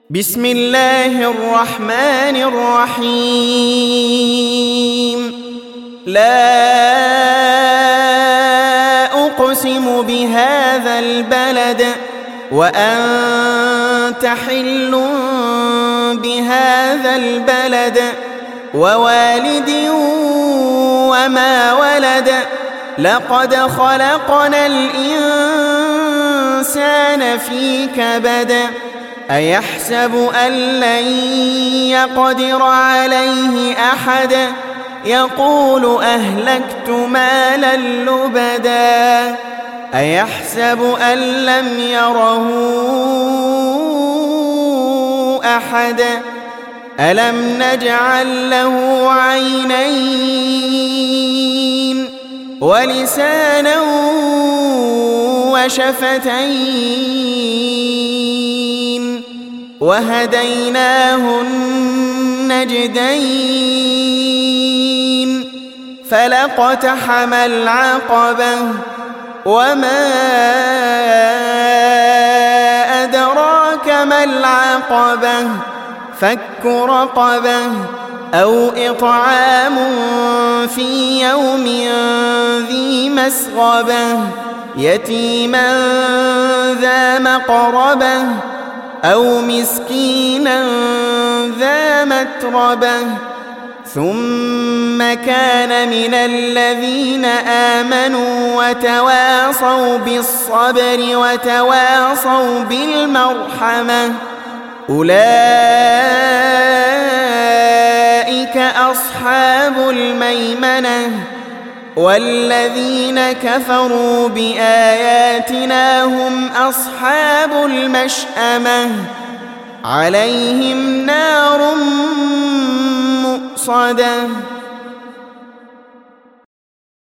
بسم الله الرحمن الرحيم لا أقسم بهذا البلد وأنت حل بهذا البلد ووالد وما ولد لقد خلقنا الإنسان في كبد أيحسب أن لن يقدر عليه أحد يقول أهلكت مالا لبدا أيحسب أن لم يره أحد ألم نجعل له عينين ولسانا وشفتين وهديناه النجدين فلاقتحم العقبة وما أدراك ما العقبة فك رقبة أو إطعام في يوم ذي مسغبة يتيما ذا مقربة أو مسكينا ذا متربة ثم كان من الذين آمنوا وتواصوا بالصبر وتواصوا بالمرحمة أولئك أصحاب الميمنة والذين كفروا بآياتنا هم أصحاب المشأمة عليهم نار مؤصدة